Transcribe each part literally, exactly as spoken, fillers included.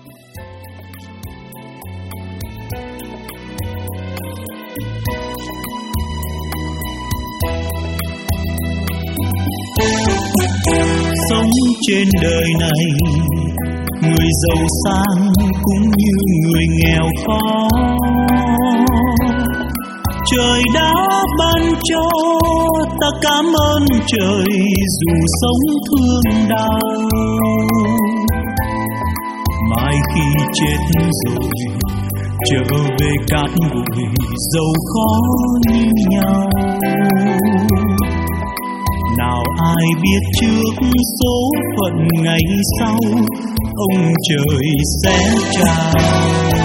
Sống trên đời này, người giàu sang cũng như người nghèo khó. Trời đã ban cho ta cảm ơn trời, dù sống thương đau. Mai khi chết rồi trở về cát bụi, giàu khó như nhau. Nào ai biết trước số phận ngày sau, ông trời sẽ trao.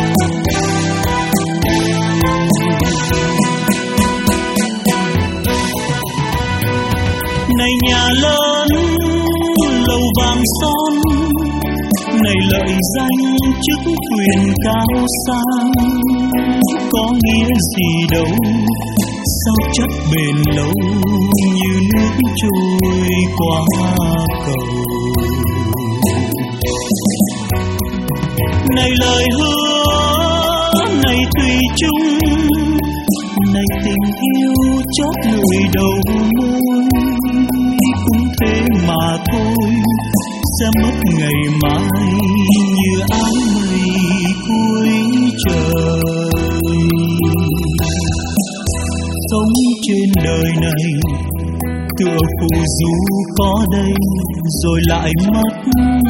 Này nhà lớn lầu vàng son, này lợi danh chức quyền cao sang, có nghĩa gì đâu, sao chất bền lâu như nước trôi qua cầu. Này lời hứa, này thủy chung, này tình yêu chót người đầu môi, cũng thế mà thôi, sẽ mất ngày mai như áng mây cuối trời. Sống trên đời này tựa phù du có đây rồi lại mất.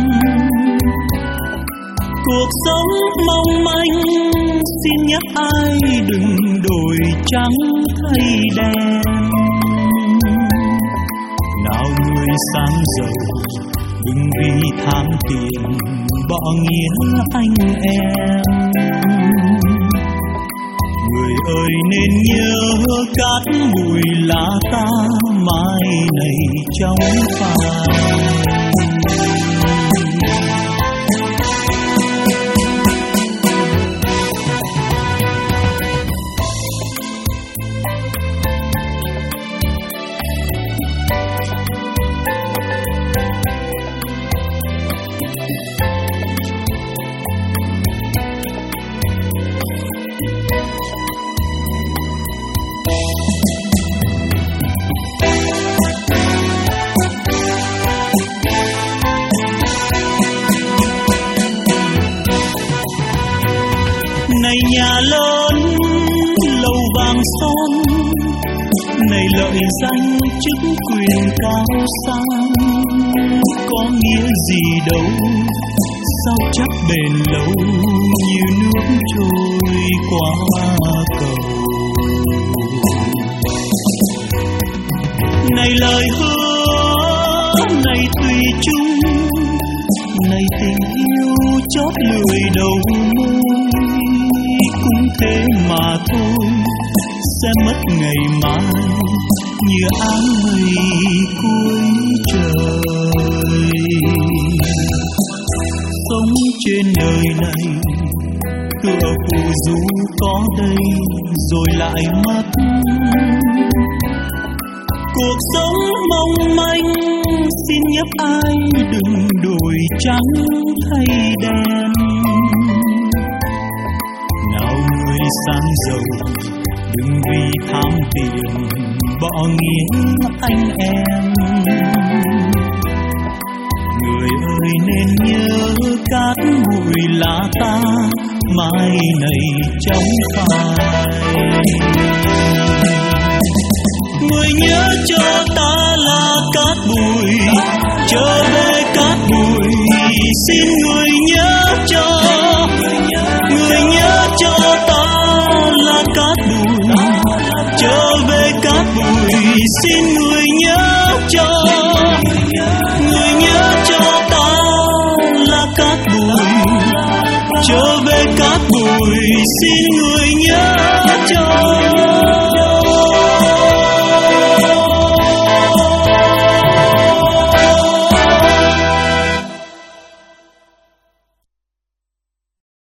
Cuộc sống mong manh xin nhắc ai đừng đổi trắng thay đen. Nào người sáng giàu đừng vì tham tiền bỏ nghĩa anh em. Người ơi nên nhớ cát bụi là ta mai này trong phai. Này nhà lớn lầu vàng son, này lợi danh chức quyền cao sang, có nghĩa gì đâu, sao chắc bền lâu như nước trôi qua cầu. Này lời hứa, này thủy chung, này tình yêu chót lười đầu môi, cũng thế mà thôi, sẽ mất ngày mai như áng mây cuối trời. Sống trên đời này tựa phù du có đây rồi lại mất. Cuộc sống mong manh xin nhắc ai đừng đổi trắng thay đen. Nào người sang giàu đừng vì tham tiền bỏ nghĩa anh em. Người ơi nên nhớ cát bụi là ta mai này trong phai. Người nhớ cho ta là cát bụi, trở về cát bụi, xin người nhớ cho. Người nhớ cho ta là cát bụi, trở về cát bụi, xin người nhớ cho. Người nhớ cho ta là cát bụi, trở về cát bụi, xin người